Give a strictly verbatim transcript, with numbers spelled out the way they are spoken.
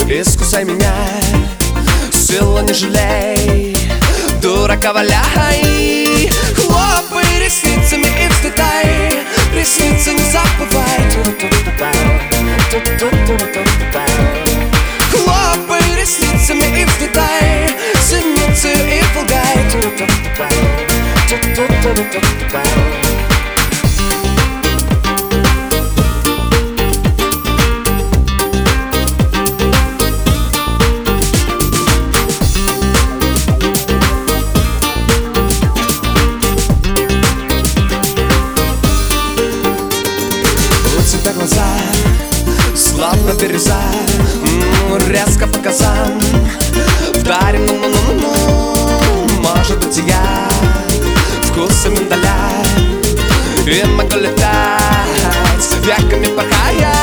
Искусай меня, силу не жалей, дурака валяй. Хлопай ресницами и взлетай, ресницы не забывай. Хлопай ресницами и взлетай, синицу и пугай. Глаза, словно бирюза, м-м, резко по газам вдарим, ну-ну-ну-ну. Может быть я вкусом миндаля и могу летать, с веками порхая.